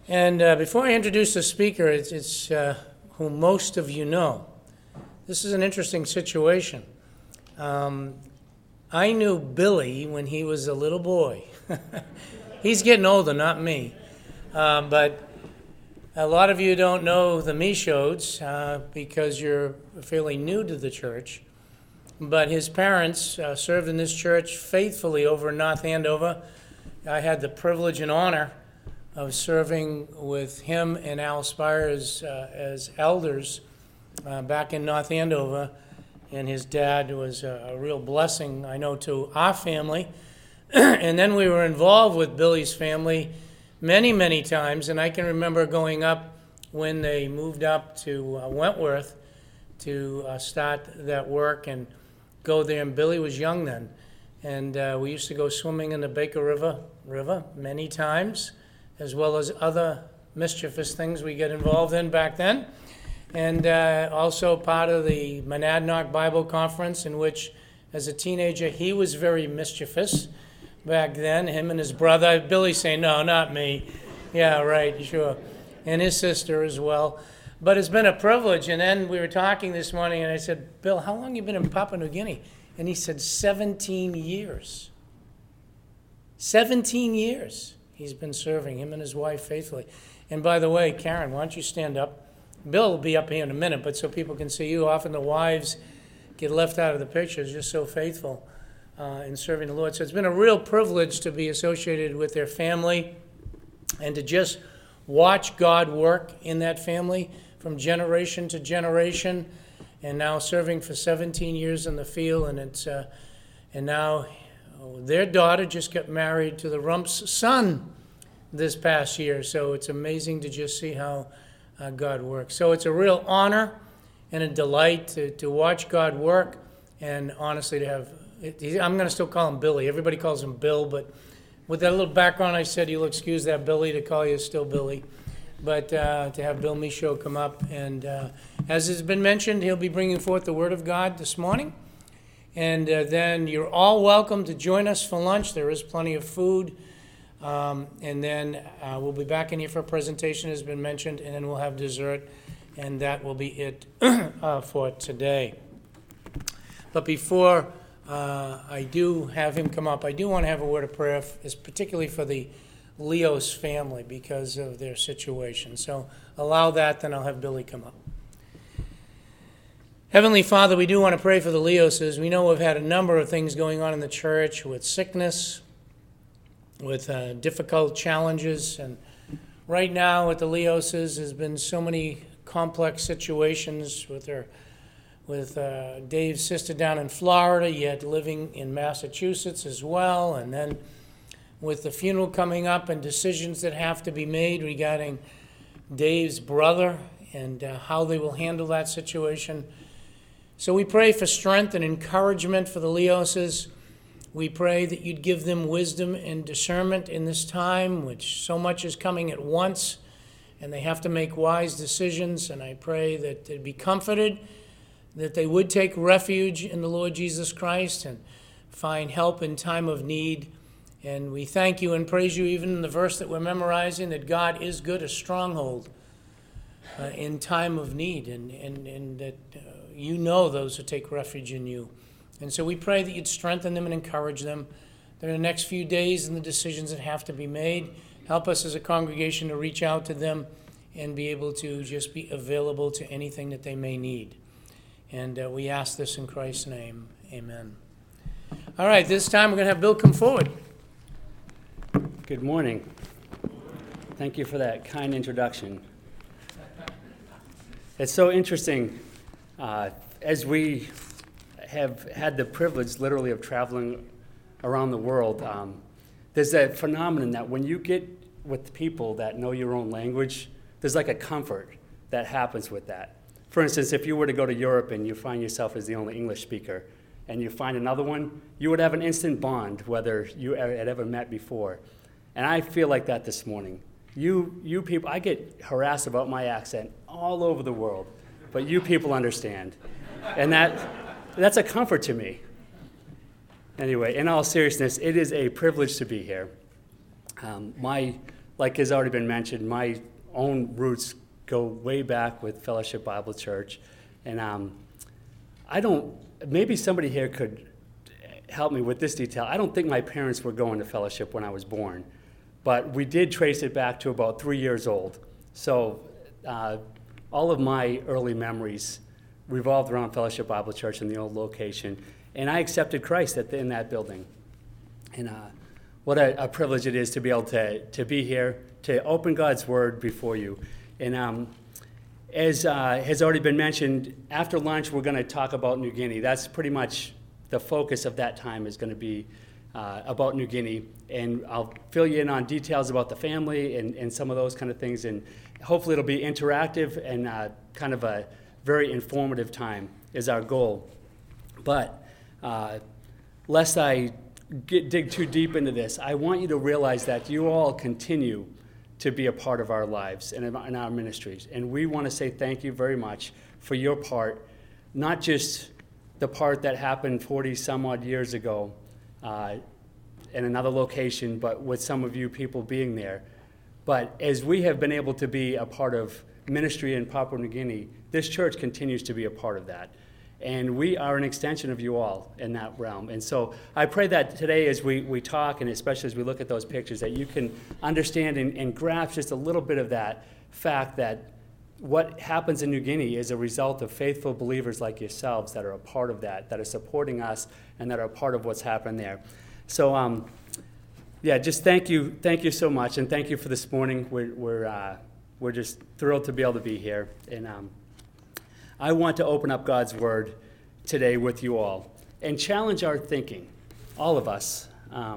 And before I introduce the speaker, it's who most of you know. This is an interesting situation. I knew Billy when he was a little boy. He's getting older, not me. But a lot of you don't know the Michaud's because you're fairly new to the church. But his parents served in this church faithfully over in North Andover. I had the privilege and honor of serving with him and Al Spires as elders back in North Andover. And his dad was a real blessing, I know, to our family. And then we were involved with Billy's family many, many times. And I can remember going up when they moved up to Wentworth to start that work and go there. And Billy was young then. And we used to go swimming in the Baker River many times, as well as other mischievous things we get involved in back then. And also part of the Monadnock Bible Conference, in which, as a teenager, he was very mischievous back then. Him and his brother, Billy saying, "No, not me." Yeah, right, sure. And his sister as well. But it's been a privilege. And then we were talking this morning, and I said, "Bill, how long have you been in Papua New Guinea?" And he said, 17 years. 17 years. He's been serving, him and his wife, faithfully. And by the way, Karen, why don't you stand up? Bill will be up here in a minute, but so people can see you. Often the wives get left out of the pictures, just so faithful in serving the Lord. So it's been a real privilege to be associated with their family and to just watch God work in that family from generation to generation, and now serving for 17 years in the field. And now their daughter just got married to the Rump's son this past year. So it's amazing to just see how God works. So it's a real honor and a delight to watch God work, and honestly to have, I'm going to still call him Billy. Everybody calls him Bill, but with that little background I said, you'll excuse that, Billy, to call you still Billy. But to have Bill Michaud come up, and as has been mentioned, he'll be bringing forth the Word of God this morning. And then you're all welcome to join us for lunch. There is plenty of food. And then we'll be back in here for a presentation, as has been mentioned, and then we'll have dessert, and that will be it for today. But before I do have him come up, I do want to have a word of prayer, particularly for the Leos family because of their situation. So allow that, then I'll have Billy come up. Heavenly Father, we do want to pray for the Leoses. We know we've had a number of things going on in the church with sickness, with difficult challenges, and right now with the Leoses has been so many complex situations with Dave's sister down in Florida, yet living in Massachusetts as well, and then with the funeral coming up and decisions that have to be made regarding Dave's brother and how they will handle that situation. So we pray for strength and encouragement for the Leoses. We pray that you'd give them wisdom and discernment in this time, which so much is coming at once, and they have to make wise decisions. And I pray that they'd be comforted, that they would take refuge in the Lord Jesus Christ and find help in time of need. And we thank you and praise you, even in the verse that we're memorizing, that God is good, a stronghold in time of need, and that you know those who take refuge in you. And so we pray that you'd strengthen them and encourage them in the next few days and the decisions that have to be made. Help us as a congregation to reach out to them and be able to just be available to anything that they may need. And we ask this in Christ's name. Amen. All right, this time we're going to have Bill come forward. Good morning. Thank you for that kind introduction. It's so interesting. As we have had the privilege, literally, of traveling around the world, there's that phenomenon that when you get with people that know your own language, there's like a comfort that happens with that. For instance, if you were to go to Europe and you find yourself as the only English speaker, and you find another one, you would have an instant bond, whether you had ever met before. And I feel like that this morning. You people, I get harassed about my accent all over the world, but you people understand. And that's a comfort to me. Anyway, in all seriousness, it is a privilege to be here. My like has already been mentioned, my own roots go way back with Fellowship Bible Church. And maybe somebody here could help me with this detail. I don't think my parents were going to Fellowship when I was born, but we did trace it back to about 3 years old. So all of my early memories revolved around Fellowship Bible Church in the old location. And I accepted Christ in that building. And what a privilege it is to be able to be here, to open God's Word before you. And as has already been mentioned, after lunch we're going to talk about New Guinea. That's pretty much the focus of that time, is going to be about New Guinea. And I'll fill you in on details about the family and some of those kind of things. And hopefully it'll be interactive and kind of a very informative time is our goal. But lest I dig too deep into this, I want you to realize that you all continue to be a part of our lives and in our ministries. And we want to say thank you very much for your part, not just the part that happened 40 some odd years ago in another location, but with some of you people being there. But as we have been able to be a part of ministry in Papua New Guinea, this church continues to be a part of that. And we are an extension of you all in that realm. And so I pray that today as we talk, and especially as we look at those pictures, that you can understand and grasp just a little bit of that fact that what happens in New Guinea is a result of faithful believers like yourselves that are a part of that are supporting us, and that are a part of what's happened there. So, just thank you so much, and thank you for this morning. We're just thrilled to be able to be here. And I want to open up God's Word today with you all and challenge our thinking, all of us.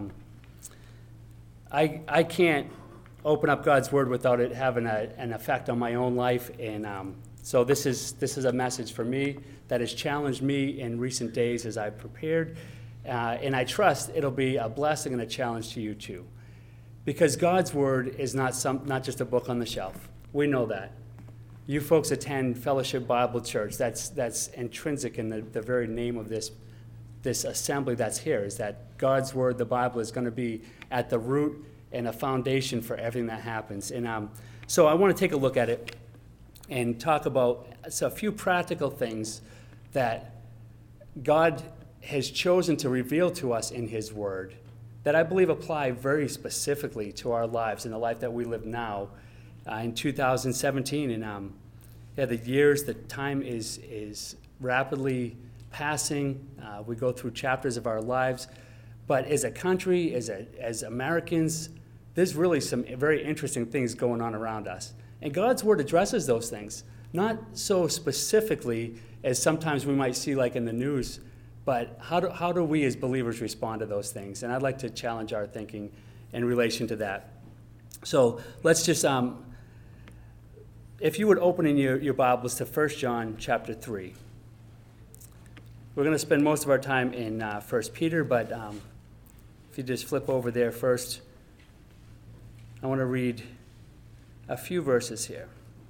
I can't open up God's Word without it having an effect on my own life, and so this is a message for me that has challenged me in recent days as I've prepared, and I trust it'll be a blessing and a challenge to you too, because God's Word is not just a book on the shelf. We know that. You folks attend Fellowship Bible Church. That's intrinsic in the very name of this assembly that's here, is that God's Word, the Bible, is going to be at the root and a foundation for everything that happens. And so I want to take a look at it and talk about a few practical things that God has chosen to reveal to us in His Word that I believe apply very specifically to our lives and the life that we live now in 2017. And the time is rapidly passing. We go through chapters of our lives. But as a country, as Americans, there's really some very interesting things going on around us. And God's Word addresses those things, not so specifically as sometimes we might see like in the news, but how do we as believers respond to those things? And I'd like to challenge our thinking in relation to that. So let's just, if you would open in your Bibles to 1 John chapter 3. We're going to spend most of our time in 1 Peter, but if you just flip over there first, I want to read a few verses here.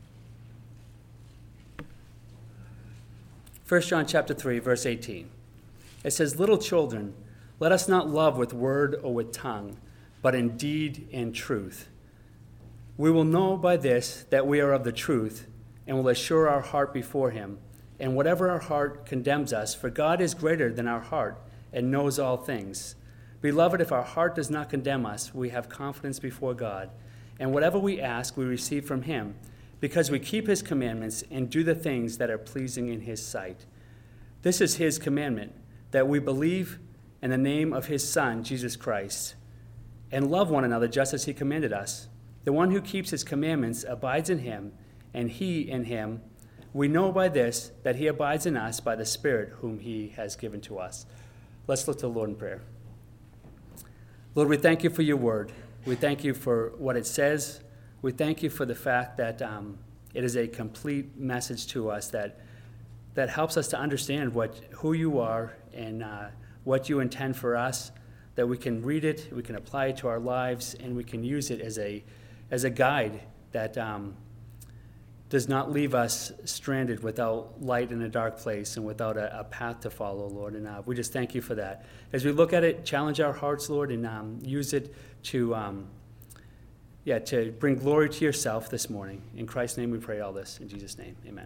1 John chapter 3, verse 18. It says, "Little children, let us not love with word or with tongue, but in deed and truth. We will know by this that we are of the truth, and will assure our heart before Him. And whatever our heart condemns us, for God is greater than our heart and knows all things. Beloved, if our heart does not condemn us, we have confidence before God. And whatever we ask, we receive from Him, because we keep His commandments and do the things that are pleasing in His sight. This is His commandment, that we believe in the name of His Son, Jesus Christ, and love one another just as He commanded us. The one who keeps His commandments abides in Him, and He in Him. We know by this that He abides in us by the Spirit whom He has given to us." Let's look to the Lord in prayer. Lord, we thank You for Your Word. We thank You for what it says. We thank You for the fact that it is a complete message to us that helps us to understand who You are and what You intend for us, that we can read it, we can apply it to our lives, and we can use it as a guide that does not leave us stranded without light in a dark place and without a path to follow, Lord. And we just thank You for that. As we look at it, challenge our hearts, Lord, and use it to to bring glory to yourself this morning. In Christ's name we pray all this. In Jesus' name, amen.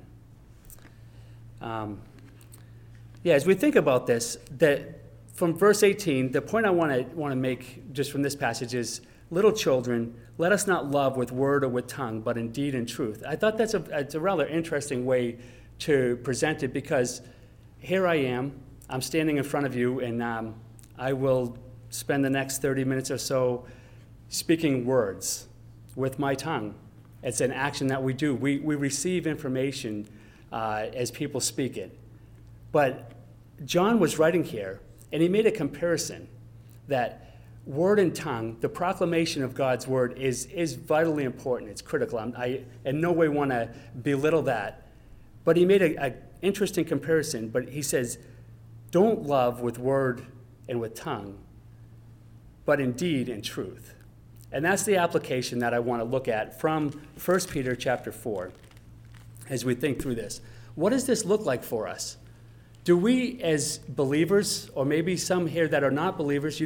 As we think about this, that from verse 18, the point I want to make just from this passage is, little children, let us not love with word or with tongue, but in deed and truth. I thought it's a rather interesting way to present it, because here I am, I'm standing in front of you, and I will spend the next 30 minutes or so speaking words with my tongue. It's an action that we do. We receive information as people speak it. But John was writing here, and he made a comparison that word and tongue, the proclamation of God's word, is vitally important. It's critical. I in no way want to belittle that. But he made an interesting comparison. But he says, don't love with word and with tongue, but in deed and truth. And that's the application that I want to look at from 1 Peter chapter 4 as we think through this. What does this look like for us? Do we as believers, or maybe some here that are not believers,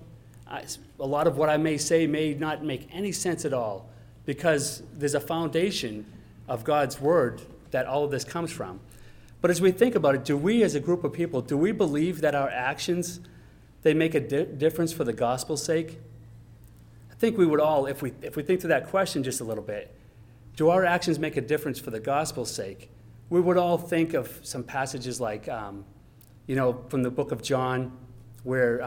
a lot of what I may say may not make any sense at all, because there's a foundation of God's word that all of this comes from. But as we think about it, do we as a group of people, do we believe that our actions, they make a difference for the gospel's sake? I think we would all, if we think through that question just a little bit, do our actions make a difference for the gospel's sake? We would all think of some passages like, from the book of John, where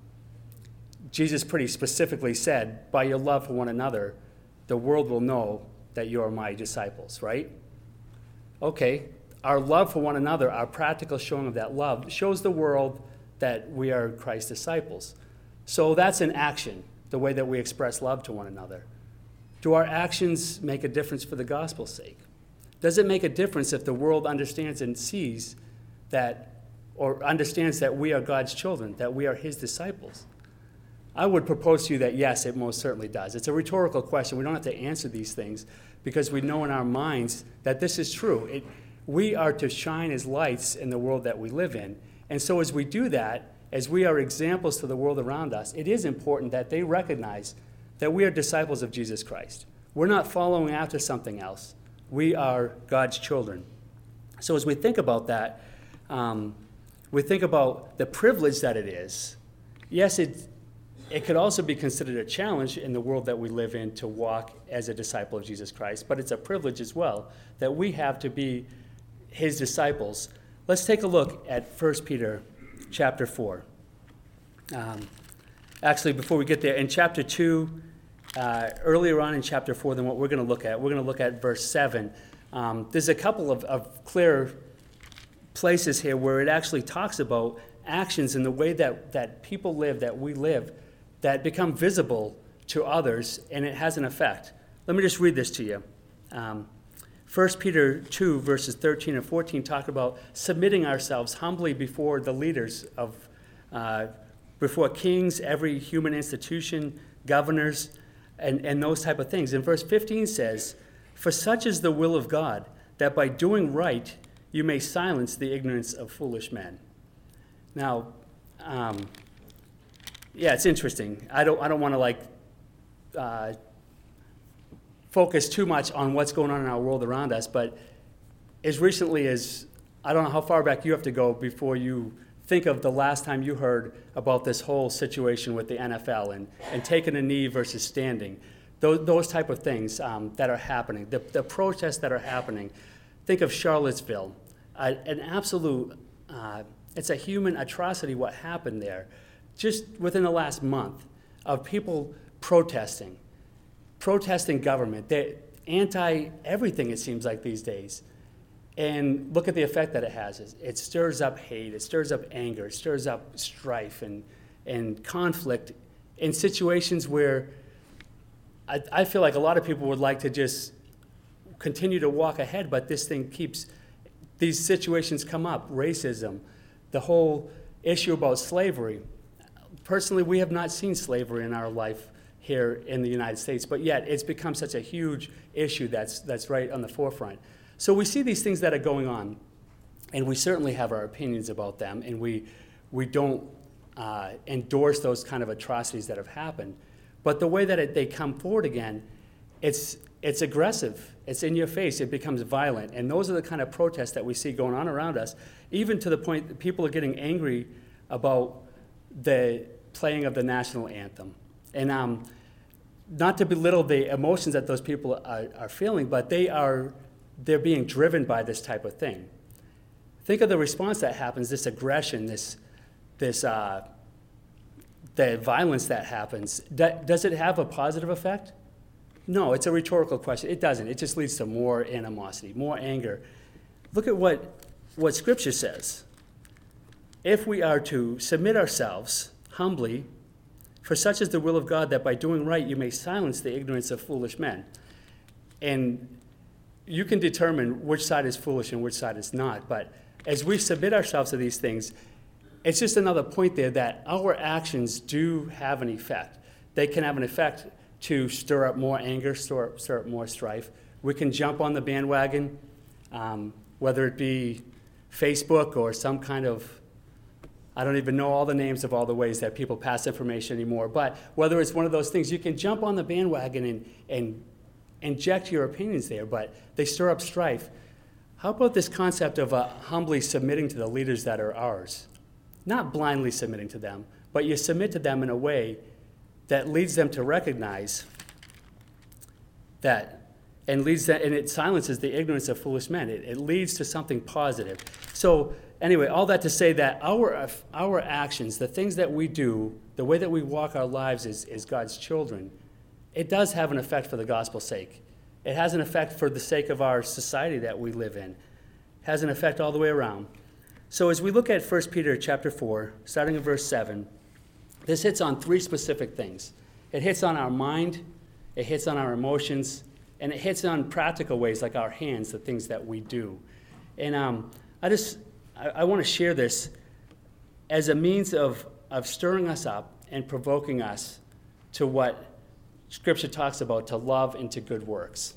Jesus pretty specifically said, by your love for one another, the world will know that you are my disciples, right? Okay, our love for one another, our practical showing of that love, shows the world that we are Christ's disciples. So that's an action, the way that we express love to one another. Do our actions make a difference for the gospel's sake? Does it make a difference if the world understands and sees that, or understands that we are God's children, that we are his disciples? I would propose to you that yes, it most certainly does. It's a rhetorical question. We don't have to answer these things because we know in our minds that this is true. We are to shine as lights in the world that we live in. And so as we do that, as we are examples to the world around us, it is important that they recognize that we are disciples of Jesus Christ. We're not following after something else. We are God's children. So as we think about that, we think about the privilege that it is. Yes, it could also be considered a challenge in the world that we live in to walk as a disciple of Jesus Christ, but it's a privilege as well that we have to be his disciples. Let's take a look at 1 Peter chapter 4. Actually, before we get there, in chapter 2, earlier on in chapter 4 than what we're going to look at verse 7. There's a couple of clear places here where it actually talks about actions in the way that people live, that we live, that become visible to others, and it has an effect. Let me just read this to you. 1 Peter 2, verses 13 and 14 talk about submitting ourselves humbly before the leaders before kings, every human institution, governors, and those type of things. And verse 15 says, "For such is the will of God, that by doing right you may silence the ignorance of foolish men." Now, it's interesting. I don't want to focus too much on what's going on in our world around us, but as recently as, I don't know how far back you have to go before you think of the last time you heard about this whole situation with the NFL and taking a knee versus standing, those type of things that are happening, the protests that are happening. Think of Charlottesville, an absolute, it's a human atrocity what happened there just within the last month of people protesting government. They're anti-everything, it seems like these days. And look at the effect that it has. It stirs up hate, it stirs up anger, it stirs up strife and conflict in situations where I feel like a lot of people would like to just continue to walk ahead, but these situations come up, racism, the whole issue about slavery. Personally, we have not seen slavery in our life here in the United States, but yet it's become such a huge issue that's right on the forefront. So we see these things that are going on, and we certainly have our opinions about them, and we don't endorse those kind of atrocities that have happened. But the way that they come forward again it's aggressive. It's in your face. It becomes violent. And those are the kind of protests that we see going on around us, even to the point that people are getting angry about the playing of the national anthem. And not to belittle the emotions that those people are feeling, but they're being driven by this type of thing. Think of the response that happens, this aggression, the violence that happens. Does it have a positive effect? No, it's a rhetorical question. It doesn't. It just leads to more animosity, more anger. Look at what Scripture says. If we are to submit ourselves humbly, for such is the will of God, that by doing right you may silence the ignorance of foolish men. And you can determine which side is foolish and which side is not. But as we submit ourselves to these things, it's just another point there that our actions do have an effect. They can have an effect to stir up more anger, stir up more strife. We can jump on the bandwagon, whether it be Facebook or some kind of, I don't even know all the names of all the ways that people pass information anymore, but whether it's one of those things, you can jump on the bandwagon and inject your opinions there, but they stir up strife. How about this concept of humbly submitting to the leaders that are ours? Not blindly submitting to them, but you submit to them in a way that leads them to recognize that, and it silences the ignorance of foolish men. It leads to something positive. So anyway, all that to say that our actions, the things that we do, the way that we walk our lives as God's children, it does have an effect for the gospel's sake. It has an effect for the sake of our society that we live in. It has an effect all the way around. So as we look at 1 Peter chapter 4, starting in verse 7, this hits on three specific things. It hits on our mind, it hits on our emotions, and it hits on practical ways like our hands, the things that we do. And I want to share this as a means of stirring us up and provoking us to what Scripture talks about, to love and to good works.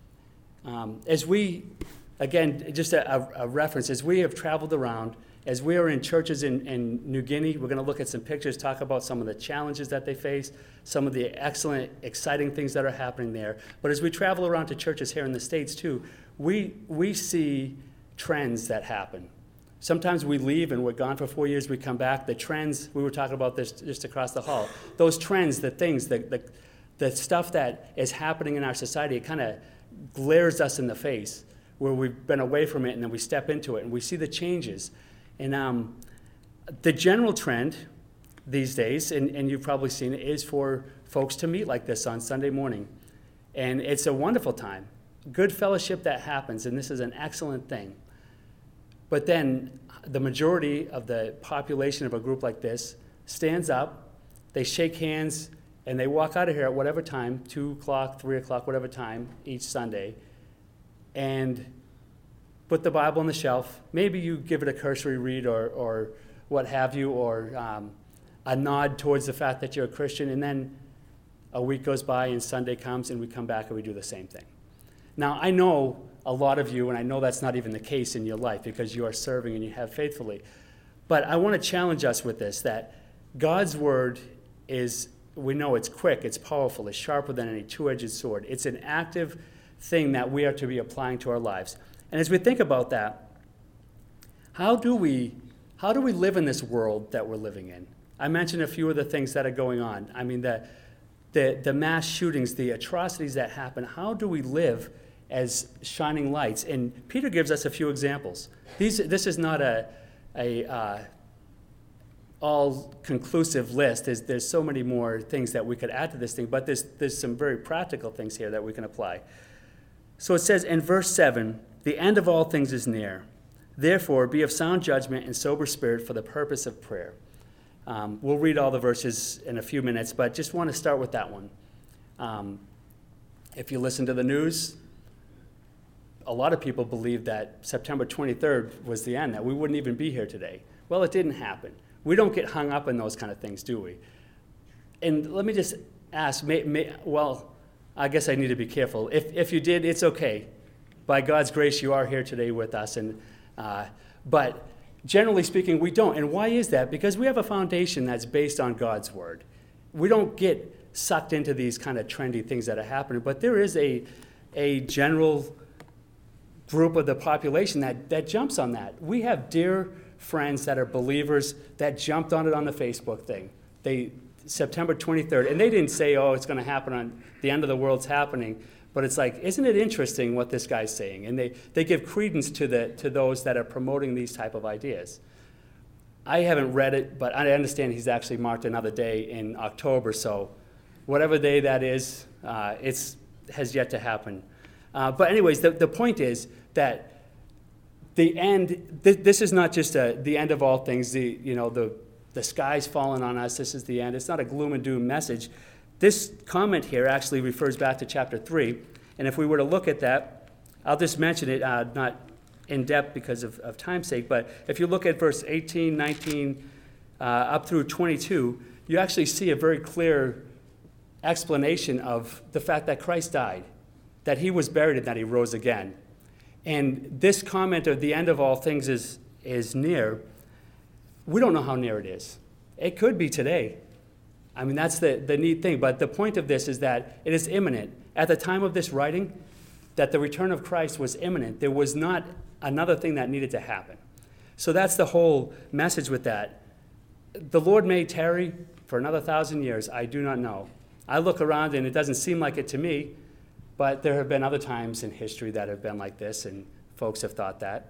As we, again, just a reference, as we have traveled around, as we are in churches in New Guinea, we're going to look at some pictures, talk about some of the challenges that they face, some of the excellent, exciting things that are happening there. But as we travel around to churches here in the States too, we see trends that happen. Sometimes we leave and we're gone for 4 years, we come back. The trends, we were talking about this just across the hall, those trends, the things, the stuff that is happening in our society, it kind of glares us in the face where we've been away from it and then we step into it and we see the changes. And the general trend these days, and you've probably seen it, is for folks to meet like this on Sunday morning. And it's a wonderful time. Good fellowship that happens, and this is an excellent thing. But then the majority of the population of a group like this stands up, they shake hands, and they walk out of here at whatever time, 2 o'clock, 3 o'clock, whatever time each Sunday, and put the Bible on the shelf. Maybe you give it a cursory read or what have you, or a nod towards the fact that you're a Christian, and then a week goes by and Sunday comes and we come back and we do the same thing. Now, I know a lot of you, and I know that's not even the case in your life because you are serving and you have faithfully, but I want to challenge us with this, that God's word is, we know it's quick, it's powerful, it's sharper than any two-edged sword. It's an active thing that we are to be applying to our lives. And as we think about that, how do we live in this world that we're living in? I mentioned a few of the things that are going on. I mean, the mass shootings, the atrocities that happen. How do we live as shining lights? And Peter gives us a few examples. This is not a all-conclusive list. There's so many more things that we could add to this thing, but there's some very practical things here that we can apply. So it says in verse 7, the end of all things is near. Therefore, be of sound judgment and sober spirit for the purpose of prayer. We'll read all the verses in a few minutes, but just want to start with that one. If you listen to the news, a lot of people believe that September 23rd was the end, that we wouldn't even be here today. Well, it didn't happen. We don't get hung up in those kind of things, do we? And let me just ask, well, I guess I need to be careful. If you did, it's okay. By God's grace, you are here today with us. But generally speaking, we don't. And why is that? Because we have a foundation that's based on God's word. We don't get sucked into these kind of trendy things that are happening, but there is a general group of the population that jumps on that. We have dear friends that are believers that jumped on it on the Facebook thing. September 23rd, and they didn't say, oh, it's going to happen on the end of the world's happening, but it's like, isn't it interesting what this guy's saying? And they give credence to those that are promoting these type of ideas. I haven't read it, but I understand he's actually marked another day in October, so whatever day that is, it has yet to happen. But anyways, the point is that the end, this is not just the end of all things, the sky's fallen on us, this is the end. It's not a gloom and doom message. This comment here actually refers back to chapter 3, and if we were to look at that, I'll just mention it, not in depth because of time's sake, but if you look at verse 18, 19, up through 22, you actually see a very clear explanation of the fact that Christ died, that he was buried, and that he rose again. And this comment of the end of all things is near. We don't know how near it is. It could be today. I mean, that's the neat thing. But the point of this is that it is imminent. At the time of this writing, that the return of Christ was imminent. There was not another thing that needed to happen. So that's the whole message with that. The Lord may tarry for another 1,000 years. I do not know. I look around and it doesn't seem like it to me, but there have been other times in history that have been like this, and folks have thought that.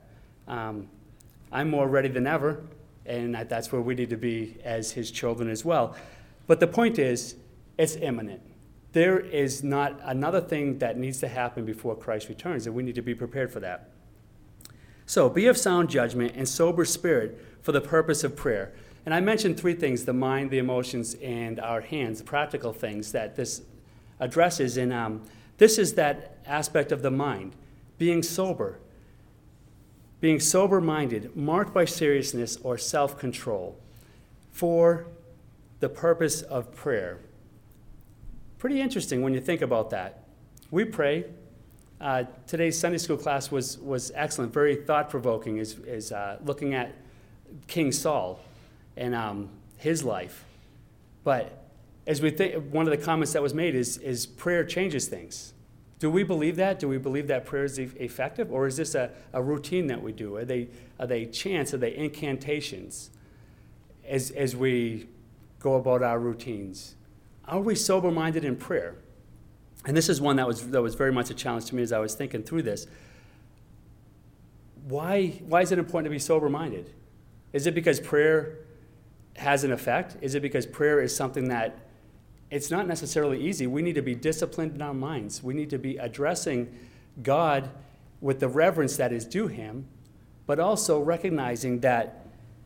I'm more ready than ever, and that's where we need to be as his children as well. But the point is, it's imminent. There is not another thing that needs to happen before Christ returns, and we need to be prepared for that. So, be of sound judgment and sober spirit for the purpose of prayer. And I mentioned three things: the mind, the emotions, and our hands, the practical things that this addresses. And this is that aspect of the mind, being sober. Being sober-minded, marked by seriousness or self-control for the purpose of prayer. Pretty interesting when you think about that. We pray. Today's Sunday school class was excellent, very thought-provoking, is looking at King Saul and his life. But as we think, one of the comments that was made is prayer changes things. Do we believe that? Do we believe that prayer is effective? Or is this a routine that we do? Are they chants? Are they incantations as we go about our routines? Are we sober-minded in prayer? And this is one that was very much a challenge to me as I was thinking through this. Why is it important to be sober-minded? Is it because prayer has an effect? Is it because prayer is something that it's not necessarily easy? We need to be disciplined in our minds. We need to be addressing God with the reverence that is due him, but also recognizing that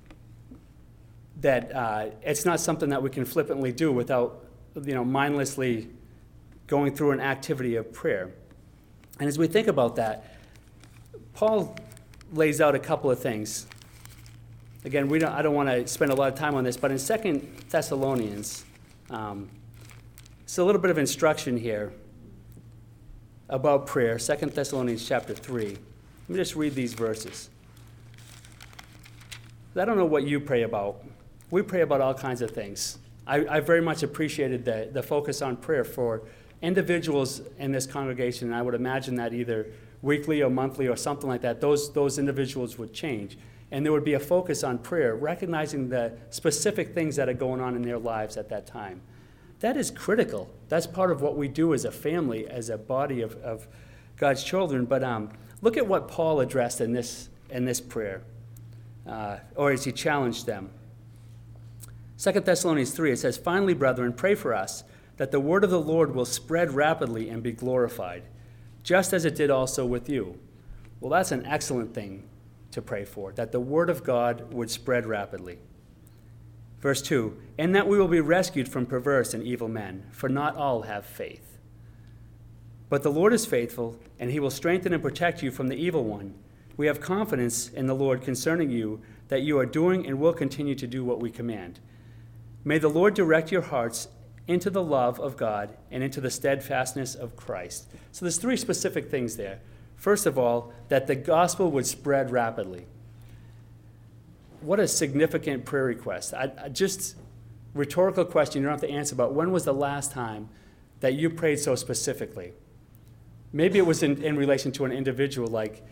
it's not something that we can flippantly do without, mindlessly going through an activity of prayer. And as we think about that, Paul lays out a couple of things. Again, I don't want to spend a lot of time on this, but in 2 Thessalonians, it's a little bit of instruction here about prayer. 2 Thessalonians chapter 3. Let me just read these verses. I don't know what you pray about. We pray about all kinds of things. I very much appreciated the focus on prayer for individuals in this congregation, and I would imagine that either weekly or monthly or something like that, those individuals would change. And there would be a focus on prayer, recognizing the specific things that are going on in their lives at that time. That is critical. That's part of what we do as a family, as a body of God's children. But look at what Paul addressed in this prayer, or as he challenged them. 2 Thessalonians 3, it says, "Finally, brethren, pray for us, that the word of the Lord will spread rapidly and be glorified, just as it did also with you." Well, that's an excellent thing to pray for, that the word of God would spread rapidly. Verse 2, "And that we will be rescued from perverse and evil men, for not all have faith. But the Lord is faithful, and he will strengthen and protect you from the evil one. We have confidence in the Lord concerning you, that you are doing and will continue to do what we command. May the Lord direct your hearts into the love of God and into the steadfastness of Christ." So there's three specific things there. First of all, that the gospel would spread rapidly. What a significant prayer request. rhetorical question you don't have to answer, but when was the last time that you prayed so specifically? Maybe it was in relation to an individual, like,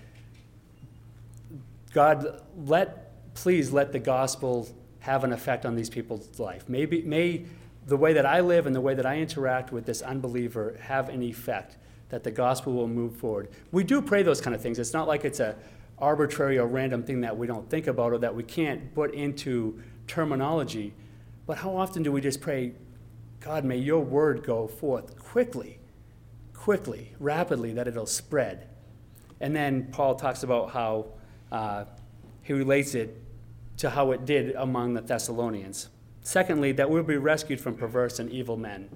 God, please let the gospel have an effect on these people's life. May the way that I live and the way that I interact with this unbeliever have an effect, that the gospel will move forward. We do pray those kind of things. It's not like it's a arbitrary or random thing that we don't think about or that we can't put into terminology. But how often do we just pray, God, may your word go forth quickly, rapidly, that it'll spread. And then Paul talks about how he relates it to how it did among the Thessalonians. Secondly, that we'll be rescued from perverse and evil men.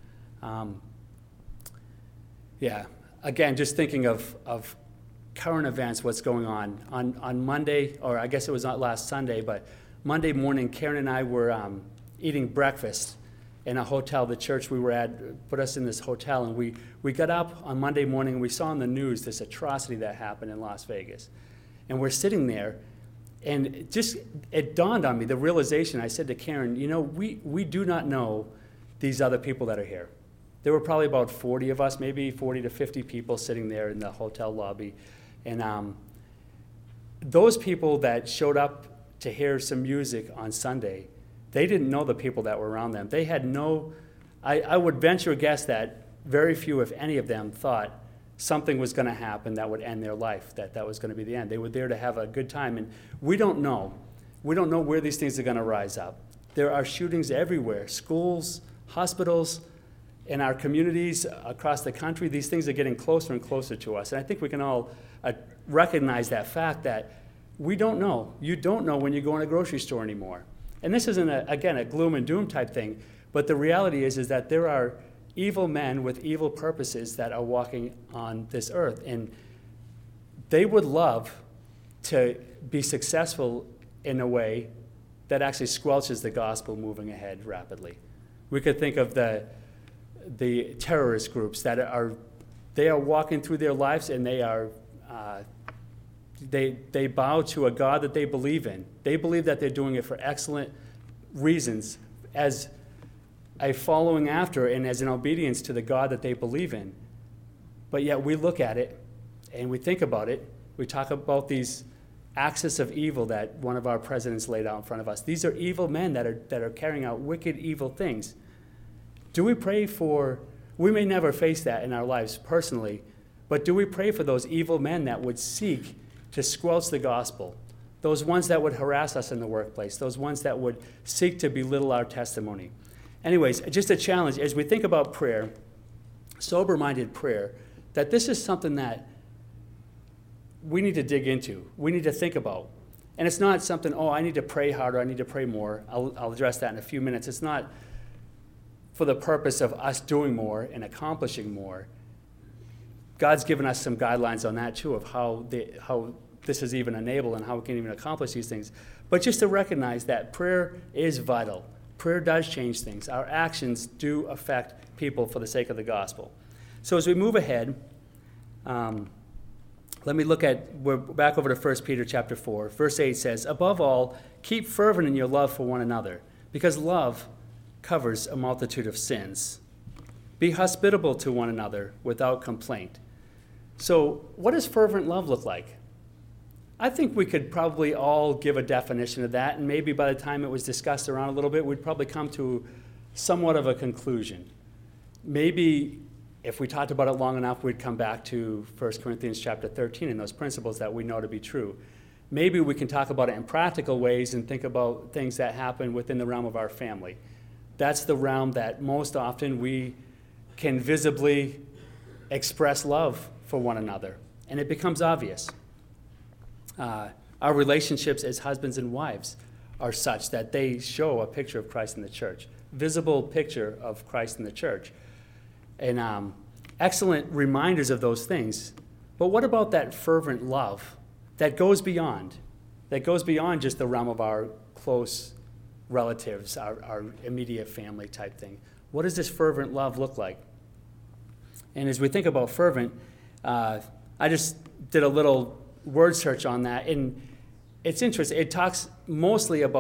Again, just thinking of current events, what's going on Monday, or I guess it was not last Sunday, but Monday morning, Karen and I were eating breakfast in a hotel. The church we were at put us in this hotel, and we got up on Monday morning, and we saw on the news this atrocity that happened in Las Vegas. And we're sitting there, and it dawned on me, the realization. I said to Karen, we do not know these other people that are here. There were probably about 40 of us, maybe 40 to 50 people sitting there in the hotel lobby. And those people that showed up to hear some music on Sunday, they didn't know the people that were around them. They had I would venture a guess that very few, if any of them, thought something was going to happen that would end their life, that was going to be the end. They were there to have a good time. And we don't know. We don't know where these things are going to rise up. There are shootings everywhere, schools, hospitals, in our communities across the country. These things are getting closer and closer to us. And I think we can all recognize that fact that we don't know. You don't know when you go in a grocery store anymore. And this isn't, again, a gloom and doom type thing, but the reality is that there are evil men with evil purposes that are walking on this earth. And they would love to be successful in a way that actually squelches the gospel moving ahead rapidly. We could think of the terrorist groups that are walking through their lives, and they bow to a God that they believe in. They believe that they're doing it for excellent reasons, as a following after and as an obedience to the God that they believe in. But yet we look at it and we think about it. We talk about these axis of evil that one of our presidents laid out in front of us. These are evil men that are carrying out wicked, evil things. Do we pray for, we may never face that in our lives personally, but do we pray for those evil men that would seek to squelch the gospel? Those ones that would harass us in the workplace, those ones that would seek to belittle our testimony. Anyways, just a challenge as we think about prayer, sober-minded prayer, that this is something that we need to dig into. We need to think about. And it's not something, I need to pray harder, I need to pray more. I'll address that in a few minutes. It's not for the purpose of us doing more and accomplishing more. God's given us some guidelines on that too, of how this is even enabled and how we can even accomplish these things. But just to recognize that prayer is vital. Prayer does change things. Our actions do affect people for the sake of the gospel. So as we move ahead, let me we're back over to 1 Peter chapter 4. Verse 8 says, "Above all, keep fervent in your love for one another, because love covers a multitude of sins. Be hospitable to one another without complaint." So what does fervent love look like? I think we could probably all give a definition of that, and maybe by the time it was discussed around a little bit, we'd probably come to somewhat of a conclusion. Maybe if we talked about it long enough, we'd come back to 1 Corinthians chapter 13 and those principles that we know to be true. Maybe we can talk about it in practical ways and think about things that happen within the realm of our family. That's the realm that most often we can visibly express love for one another, and it becomes obvious. Our relationships as husbands and wives are such that they show a picture of Christ in the church, visible picture of Christ in the church, and excellent reminders of those things. But what about that fervent love that goes beyond just the realm of our close relatives, our immediate family type thing? What does this fervent love look like? And as we think about fervent, I just did a little word search on that, and it's interesting. It talks mostly about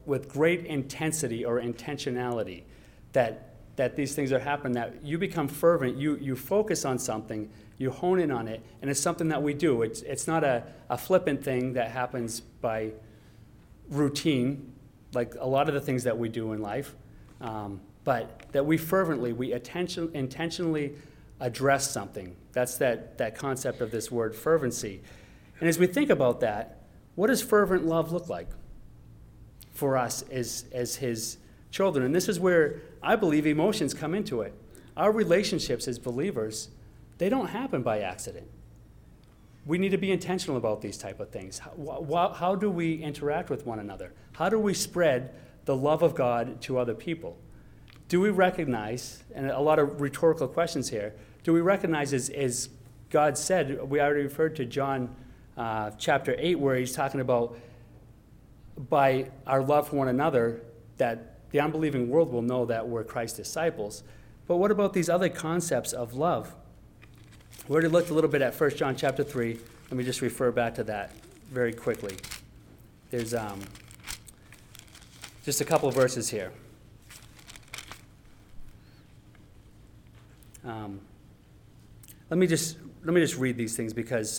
with great intensity or intentionality that these things are happening, that you become fervent, you focus on something, you hone in on it, and it's something that we do. It's not a flippant thing that happens by routine, like a lot of the things that we do in life, but that we fervently, we intentionally address something. That's that concept of this word fervency. And as we think about that, what does fervent love look like for us as his children? And this is where I believe emotions come into it. Our relationships as believers, they don't happen by accident. We need to be intentional about these type of things. How do we interact with one another? How do we spread the love of God to other people? Do we recognize, and a lot of rhetorical questions here, do we recognize, as God said, we already referred to John chapter 8, where he's talking about by our love for one another, that the unbelieving world will know that we're Christ's disciples. But what about these other concepts of love? We already looked a little bit at 1 John chapter 3. Let me just refer back to that very quickly. There's just a couple of verses here. Let me just read these things because,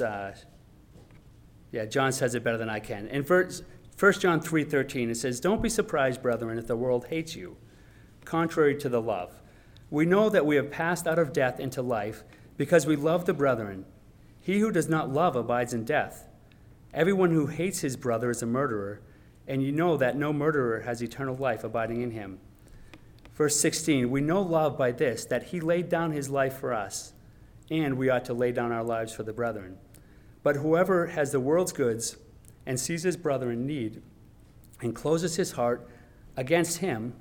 John says it better than I can. In 1 John 3:13, it says, "Don't be surprised, brethren, if the world hates you, contrary to the love. We know that we have passed out of death into life because we love the brethren. He who does not love abides in death. Everyone who hates his brother is a murderer, and you know that no murderer has eternal life abiding in him." Verse 16, "We know love by this, that he laid down his life for us, and we ought to lay down our lives for the brethren. But whoever has the world's goods and sees his brother in need and closes his heart against him,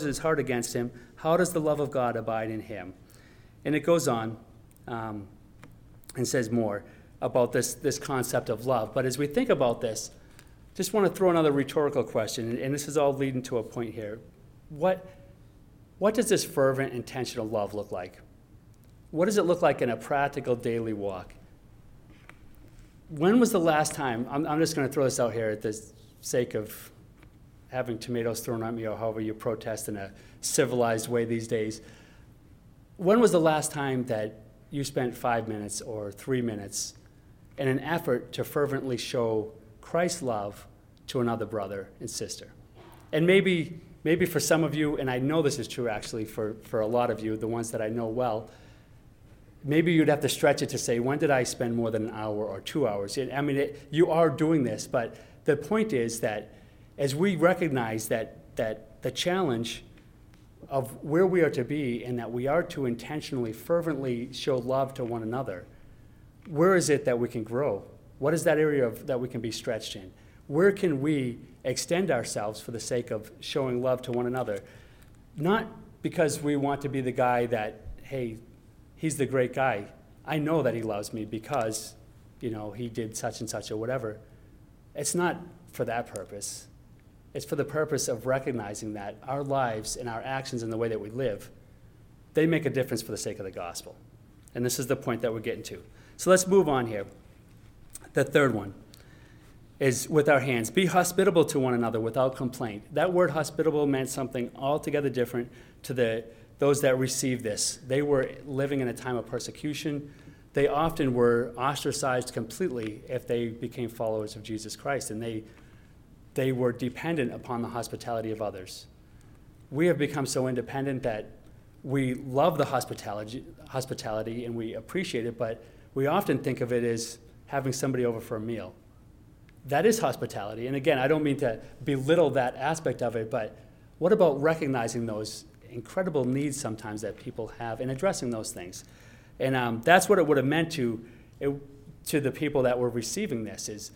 how does the love of God abide in him?" And it goes on and says more about this concept of love. But as we think about this, just want to throw another rhetorical question, and this is all leading to a point here. What does this fervent, intentional love look like? What does it look like in a practical daily walk? When was the last time, I'm just going to throw this out here at the sake of having tomatoes thrown at me, or however you protest in a civilized way these days. When was the last time that you spent 5 minutes or 3 minutes in an effort to fervently show Christ's love to another brother and sister? And maybe for some of you, and I know this is true actually for a lot of you, the ones that I know well, maybe you'd have to stretch it to say, when did I spend more than an hour or 2 hours? I mean, you are doing this, but the point is that as we recognize that the challenge of where we are to be and that we are to intentionally, fervently show love to one another, where is it that we can grow? What is that area that we can be stretched in? Where can we extend ourselves for the sake of showing love to one another? Not because we want to be the guy that, hey, he's the great guy. I know that he loves me because, he did such and such or whatever. It's not for that purpose. It's for the purpose of recognizing that our lives and our actions and the way that we live, they make a difference for the sake of the gospel. And this is the point that we're getting to. So let's move on here. The third one is with our hands. Be hospitable to one another without complaint. That word hospitable meant something altogether different to those that received this. They were living in a time of persecution. They often were ostracized completely if they became followers of Jesus Christ, and they were dependent upon the hospitality of others. We have become so independent that we love the hospitality and we appreciate it, but we often think of it as having somebody over for a meal. That is hospitality. And again, I don't mean to belittle that aspect of it, but what about recognizing those incredible needs sometimes that people have and addressing those things? And that's what it would have meant to the people that were receiving this is,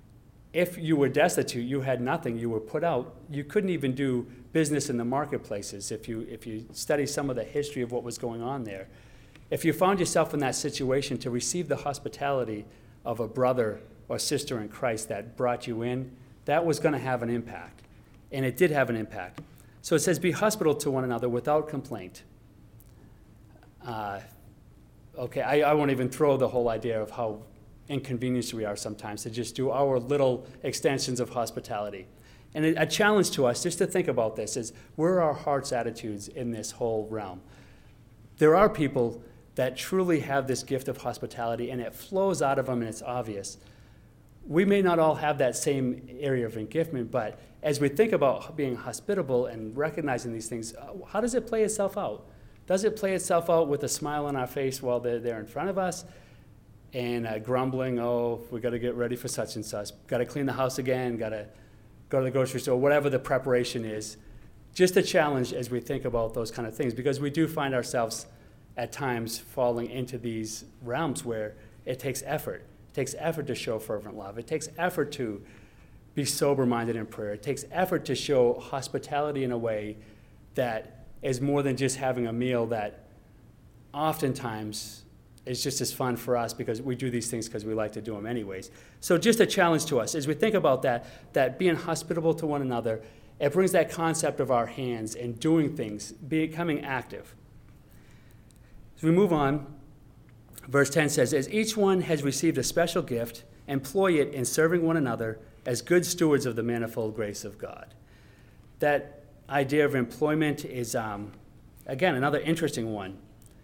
if you were destitute, you had nothing, you were put out, you couldn't even do business in the marketplaces. If you study some of the history of what was going on there, if you found yourself in that situation, to receive the hospitality of a brother or sister in Christ that brought you in, that was going to have an impact. And it did have an impact. So it says, be hospitable to one another without complaint. I won't even throw the whole idea of how inconvenienced we are sometimes to just do our little extensions of hospitality. And a challenge to us just to think about this is, where are our heart's attitudes in this whole realm? There are people that truly have this gift of hospitality, and it flows out of them, and it's obvious. We may not all have that same area of engagement, but as we think about being hospitable and recognizing these things, how does it play itself out? Does it play itself out with a smile on our face while they're there in front of us and grumbling, oh, we got to get ready for such and such, got to clean the house again, got to go to the grocery store, whatever the preparation is? Just a challenge as we think about those kind of things, because we do find ourselves at times falling into these realms where it takes effort. It takes effort to show fervent love. It takes effort to be sober-minded in prayer. It takes effort to show hospitality in a way that is more than just having a meal that oftentimes is just as fun for us because we do these things because we like to do them anyways. So just a challenge to us as we think about that being hospitable to one another, it brings that concept of our hands and doing things, becoming active. As we move on, verse 10 says, as each one has received a special gift, employ it in serving one another as good stewards of the manifold grace of God. That idea of employment is, again, another interesting one.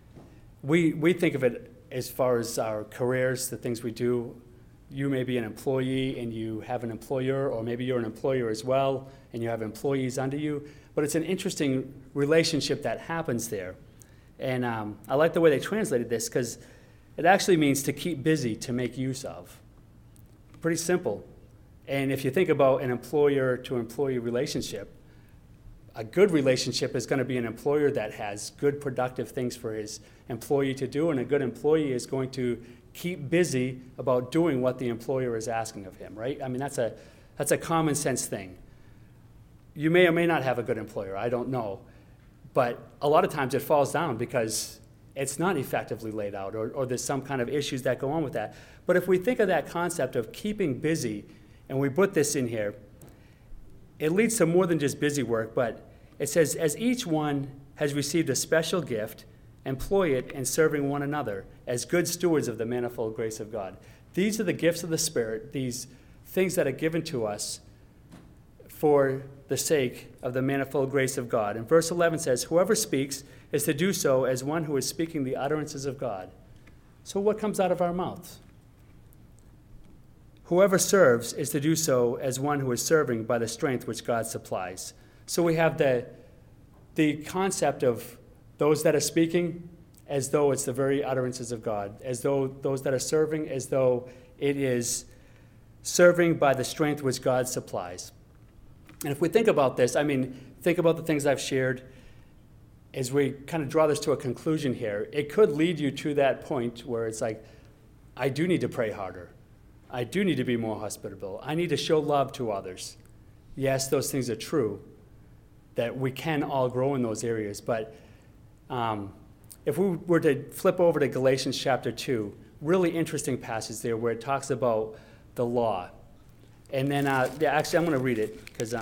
We think of it as far as our careers, the things we do. You may be an employee and you have an employer, or maybe you're an employer as well and you have employees under you. But it's an interesting relationship that happens there. And I like the way they translated this because it actually means to keep busy, to make use of. Pretty simple. And if you think about an employer to employee relationship, a good relationship is going to be an employer that has good productive things for his employee to do, and a good employee is going to keep busy about doing what the employer is asking of him, right? I mean, that's a common sense thing. You may or may not have a good employer, I don't know. But a lot of times it falls down because it's not effectively laid out, or there's some kind of issues that go on with that. But if we think of that concept of keeping busy, and we put this in here, it leads to more than just busy work, but it says, as each one has received a special gift, employ it in serving one another as good stewards of the manifold grace of God. These are the gifts of the Spirit, these things that are given to us for the sake of the manifold grace of God. And verse 11 says, whoever speaks is to do so as one who is speaking the utterances of God. So what comes out of our mouths? Whoever serves is to do so as one who is serving by the strength which God supplies. So we have the concept of those that are speaking as though it's the very utterances of God, as though those that are serving, as though it is serving by the strength which God supplies. And if we think about this, I mean, think about the things I've shared as we kind of draw this to a conclusion here. It could lead you to that point where it's like, I do need to pray harder. I do need to be more hospitable. I need to show love to others. Yes, those things are true, that we can all grow in those areas. But if we were to flip over to Galatians chapter 2, really interesting passage there where it talks about the law. And then, actually, I'm going to read it because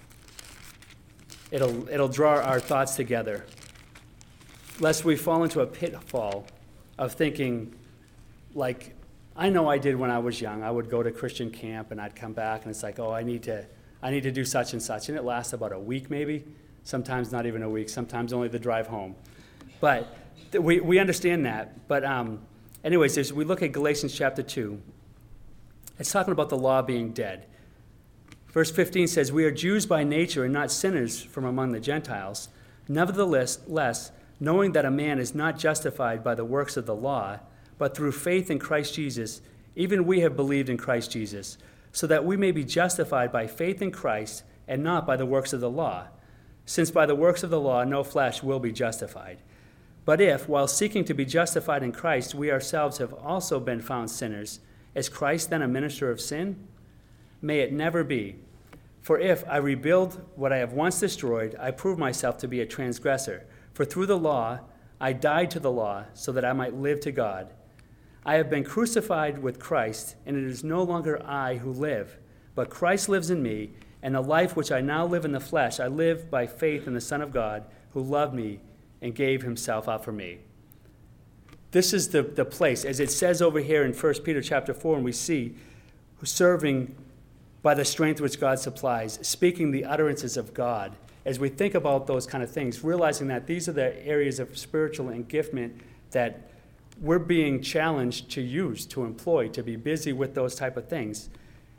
it'll draw our thoughts together. Lest we fall into a pitfall of thinking, like, I know I did when I was young. I would go to Christian camp and I'd come back and it's like, oh, I need to do such and such. And it lasts about a week maybe, sometimes not even a week, sometimes only the drive home. But we understand that. But anyways, as we look at Galatians chapter 2, it's talking about the law being dead. Verse 15 says, we are Jews by nature and not sinners from among the Gentiles. Nevertheless, knowing that a man is not justified by the works of the law, but through faith in Christ Jesus, even we have believed in Christ Jesus, so that we may be justified by faith in Christ and not by the works of the law, since by the works of the law no flesh will be justified. But if, while seeking to be justified in Christ, we ourselves have also been found sinners, is Christ then a minister of sin? May it never be. For if I rebuild what I have once destroyed, I prove myself to be a transgressor. For through the law I died to the law, so that I might live to God. I have been crucified with Christ, and it is no longer I who live, but Christ lives in me, and the life which I now live in the flesh, I live by faith in the Son of God, who loved me and gave himself up for me. This is the place, as it says over here in 1 Peter chapter 4, and we see serving by the strength which God supplies, speaking the utterances of God. As we think about those kind of things, realizing that these are the areas of spiritual engagement that we're being challenged to use, to employ, to be busy with those type of things.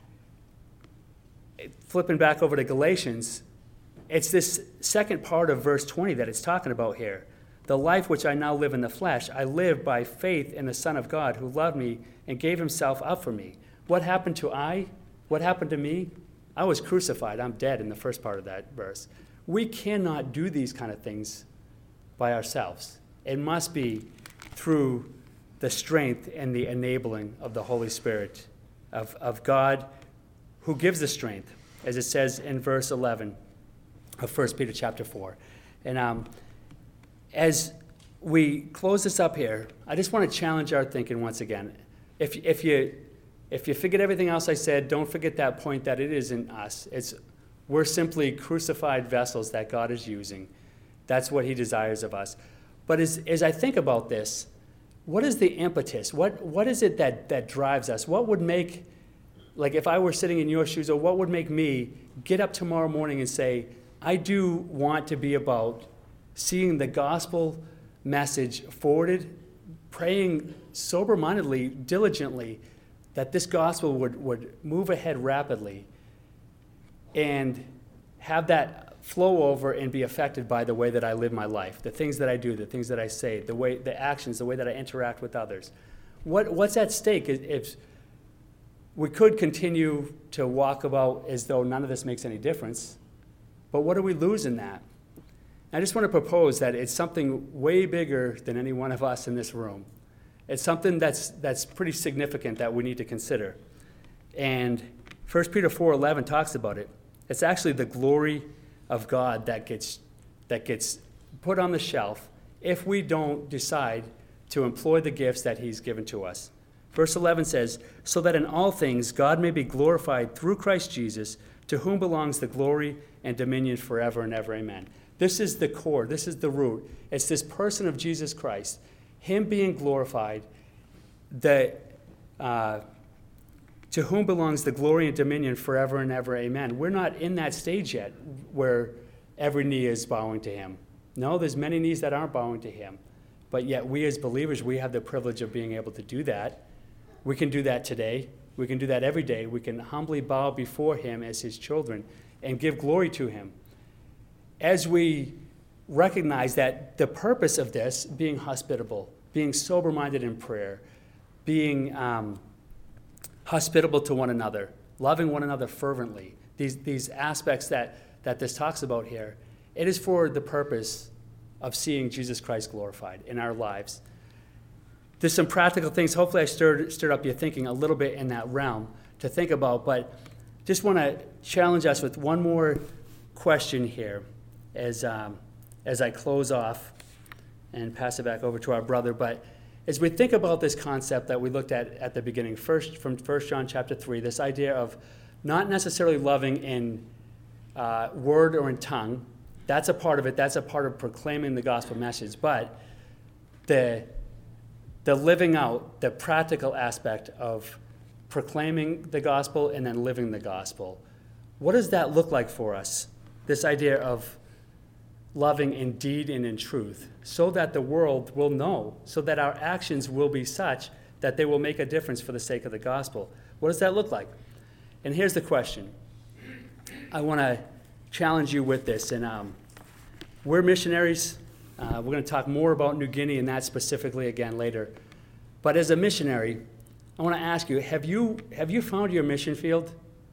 Flipping back over to Galatians, it's this second part of verse 20 that it's talking about here. The life which I now live in the flesh, I live by faith in the Son of God who loved me and gave himself up for me. What happened to me? I was crucified. I'm dead in the first part of that verse. We cannot do these kind of things by ourselves. It must be through the strength and the enabling of the Holy Spirit, of God who gives the strength, as it says in verse 11 of 1 Peter chapter 4. And as we close this up here, I just want to challenge our thinking once again. If you figured everything else I said, don't forget that point that it isn't us. We're simply crucified vessels that God is using. That's what he desires of us. But as I think about this, what is the impetus? What is it that drives us? What would make, like if I were sitting in your shoes, or what would make me get up tomorrow morning and say, I do want to be about seeing the gospel message forwarded, praying sober-mindedly, diligently, that this gospel would move ahead rapidly and have that flow over and be affected by the way that I live my life, the things that I do, the things that I say, the actions, the way that I interact with others. What's at stake? If we could continue to walk about as though none of this makes any difference, but what do we lose in that? I just want to propose that it's something way bigger than any one of us in this room. It's something that's pretty significant that we need to consider. And 1 Peter 4:11 talks about it. It's actually the glory of God that gets put on the shelf if we don't decide to employ the gifts that he's given to us. Verse 11 says, so that in all things God may be glorified through Christ Jesus, to whom belongs the glory and dominion forever and ever. Amen. This is the core. This is the root. It's this person of Jesus Christ, him being glorified, to whom belongs the glory and dominion forever and ever. Amen. We're not in that stage yet where every knee is bowing to him. No, there's many knees that aren't bowing to him. But yet we as believers, we have the privilege of being able to do that. We can do that today. We can do that every day. We can humbly bow before him as his children and give glory to him. As we recognize that the purpose of this, being hospitable, being sober-minded in prayer, being hospitable to one another, loving one another fervently, these aspects that this talks about here, it is for the purpose of seeing Jesus Christ glorified in our lives. There's some practical things. Hopefully I stirred up your thinking a little bit in that realm to think about, but just want to challenge us with one more question here as I close off and pass it back over to our brother. But as we think about this concept that we looked at the beginning, first from 1 John chapter 3, this idea of not necessarily loving in word or in tongue, that's a part of it. That's a part of proclaiming the gospel message. But the living out, the practical aspect of proclaiming the gospel and then living the gospel, what does that look like for us? This idea of loving in deed and in truth, so that the world will know, so that our actions will be such that they will make a difference for the sake of the gospel. What does that look like? And here's the question. I want to challenge you with this. And we're missionaries. We're going to talk more about New Guinea and that specifically again later. But as a missionary, I want to ask you, have you found your mission field?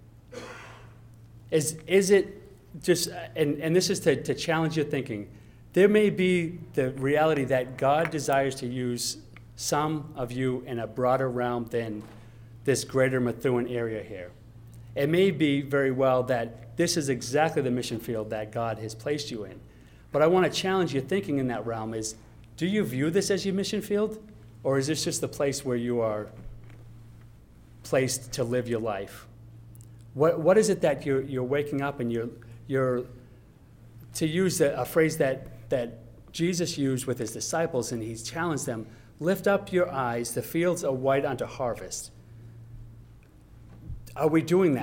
Is it just, and this is to challenge your thinking, there may be the reality that God desires to use some of you in a broader realm than this greater Methuen area here. It may be very well that this is exactly the mission field that God has placed you in. But I want to challenge your thinking in that realm is, do you view this as your mission field? Or is this just the place where you are placed to live your life? What is it that you're waking up and you're to use a phrase that Jesus used with his disciples, and he's challenged them, lift up your eyes, the fields are white unto harvest. Are we doing that?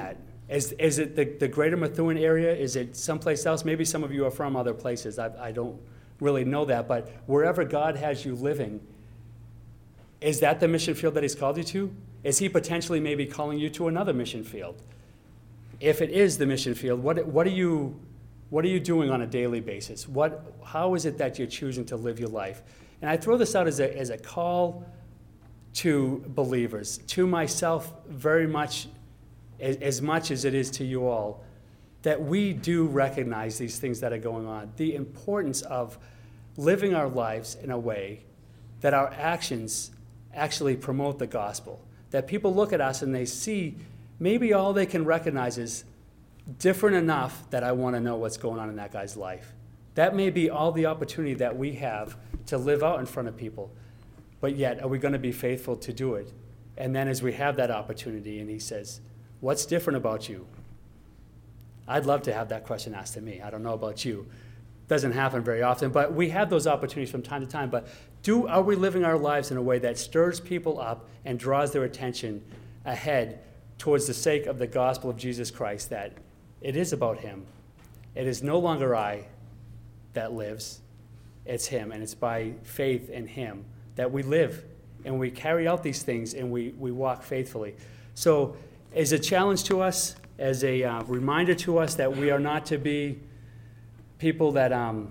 Is it the greater Methuen area? Is it someplace else? Maybe some of you are from other places. I don't really know that. But wherever God has you living, is that the mission field that he's called you to? Is he potentially maybe calling you to another mission field? If it is the mission field, what are you doing on a daily basis? How is it that you're choosing to live your life? And I throw this out as a call to believers, to myself very much, as much as it is to you all, that we do recognize these things that are going on. The importance of living our lives in a way that our actions actually promote the gospel. That people look at us and they see maybe all they can recognize is different enough that I want to know what's going on in that guy's life. That may be all the opportunity that we have to live out in front of people. But yet, are we going to be faithful to do it? And then as we have that opportunity and he says, what's different about you? I'd love to have that question asked to me. I don't know about you. Doesn't happen very often, but we have those opportunities from time to time. But are we living our lives in a way that stirs people up and draws their attention ahead towards the sake of the gospel of Jesus Christ, that it is about him. It is no longer I that lives, it's him, and it's by faith in him that we live, and we carry out these things, and we walk faithfully. So as a challenge to us, as a reminder to us that we are not to be people that, I'm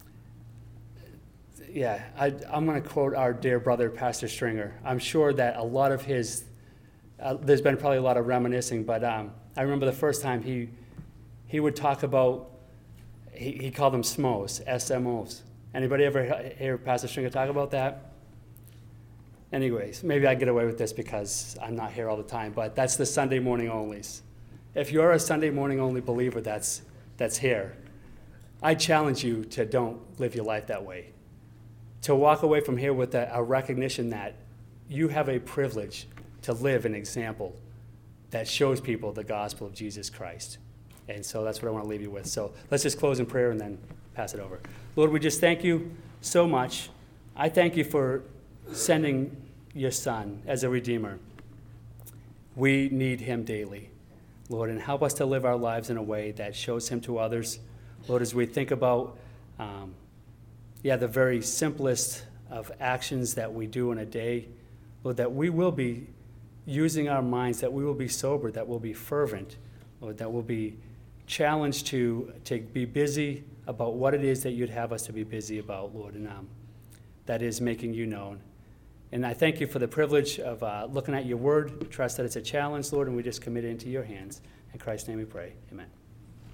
going to quote our dear brother, Pastor Stringer. I'm sure that a lot of his, there's been probably a lot of reminiscing, but I remember the first time he would talk about, he called them SMOs, SMOs. Anybody ever hear Pastor Stringer talk about that? Anyways, maybe I get away with this because I'm not here all the time, but that's the Sunday morning onlys. If you're a Sunday morning only believer that's here, I challenge you to don't live your life that way. To walk away from here with a recognition that you have a privilege to live an example that shows people the gospel of Jesus Christ. And so that's what I want to leave you with. So let's just close in prayer and then pass it over. Lord, we just thank you so much. I thank you for sending your Son as a Redeemer. We need him daily, Lord, and help us to live our lives in a way that shows him to others. Lord, as we think about, the very simplest of actions that we do in a day, Lord, that we will be using our minds, that we will be sober, that we'll be fervent, Lord, that we'll be challenged to be busy about what it is that you'd have us to be busy about, Lord, and that is making you known. And I thank you for the privilege of looking at your word. Trust that it's a challenge, Lord, and we just commit it into your hands. In Christ's name we pray. Amen.